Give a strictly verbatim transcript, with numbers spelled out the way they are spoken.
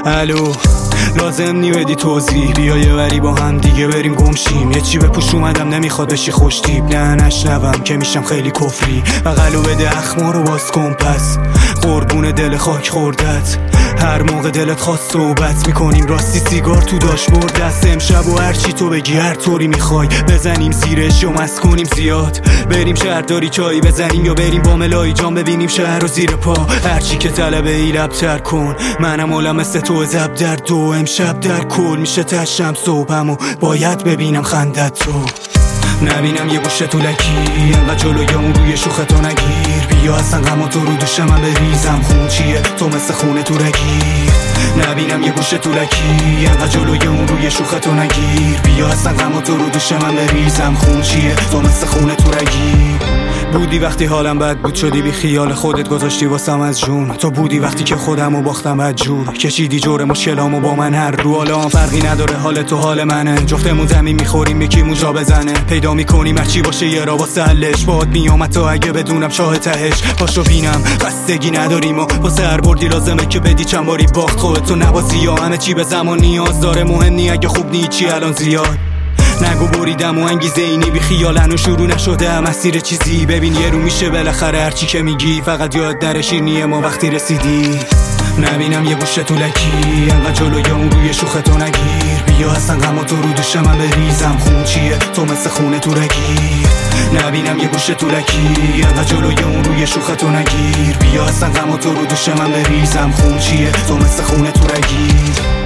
الو لازم نی بدی توضیح، بیا یه وری با هم دیگه بریم گمشیم. یه چی به پوش اومدم نمیخواد بشی خوش تیپ، نه نشنوم که میشم خیلی کفری. بغلو بده اخما رو باز کن پس، قربون دل خاک خوردت. هر موقع دلت خواست صحبت میکنیم راستی سیگار تو داشبورد دست. امشب و هر چی تو بگی هر طوری میخوای بزنیم زیرش یا مست کنیم زیاد. بریم شهرداری چایی بزنیم یا بریم با ملایی جان ببینیم شهر رو زیر پا. هر چی که طلبه ای لبتر کن، منم عالم مثل تو زب در دو. امشب در کل میشه تشم صبحم و باید ببینم خندت تو. نبینم یه گوشه تو لکی انقدر جلوی اون روی شوختو نگیر. بیا اصلا غم تو رو دوش من بریزم، خون چیه تو مثل خونه تو رگیر. نبینم یه گوشه تو لکی انقدر جلوی اون روی شوختو نگیر. بیا اصلا غم تو رو دوش من بریزم، خون چیه تو مثل خونه تو رگیر. بودی وقتی حالم بد بود شدی بی خیال خودت گذاشتی واسم از جون. تو بودی وقتی که خودمو باختم بد جور، کشیدی جور مشکلامو با من هر رو. حالا فرقی نداره حال تو حال منه، جفتمون زمین میخوریم یکی موجا بزنه. پیدا میکنیم هرچی باشه یه را واسه حلش، باد میامد تا اگه بدونم شاه تهش. پاشو بینم بستگی نداریم و واسه هر بردی لازمه که بدی چند باری باخت. خودتو نبازی یا همه چی به زمان نیاز داره، مهم نی اگه خوب نی چی الان زیاد. نگو بریدم و انگیزه اینی بی خیالن و شروع نشده مسیر چیزی. ببین یه رو میشه بالاخره هرچی که میگی، فقط یاد نره شیرینی ما وقتی رسیدی. نبینم یه گوشه تو لکی انقدر جلوی اون روی شوختو نگیر. بیا اصلا غم تو رو دوش من بریزم، خون چیه تو مثل خونه تو رگیر. نبینم یه گوشه تو لکی انقدر جلوی اون روی شوختو نگیر. بیا اصلا غم تو رو دوش من بریزم، خون چیه تو مثل خونه تو رگیر.